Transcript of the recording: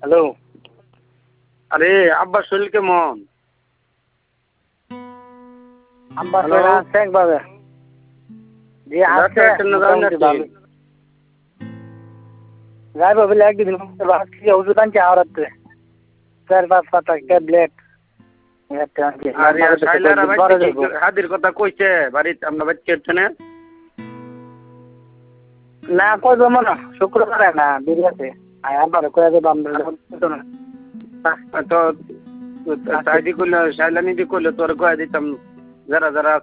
Hello. আরে আব্বার শরীর কেমন? আব্বার হ্যালো? শরীর আছে একভাবে। জি আছে ডাক্তারের জন্য যাবেন মোটামুটি নাকি? ভালো। যাইবো বলে একদিন ভাবছি ওষুধ আনছি আওড়াতে 4-5 পাতা ট্যাবলেট আর শাইলারা বাইতে কি হাদির কথা কইছে বাড়িতে আমরা বাইতে হচ্ছে না? না কইবো মনে শুক্রবারে না বিরিয়াতে আবার কয়ে দেবো আমরা তো সাইদি করলে শাইলা নিদি করলে তোর কয়ে দিতাম যারা যারা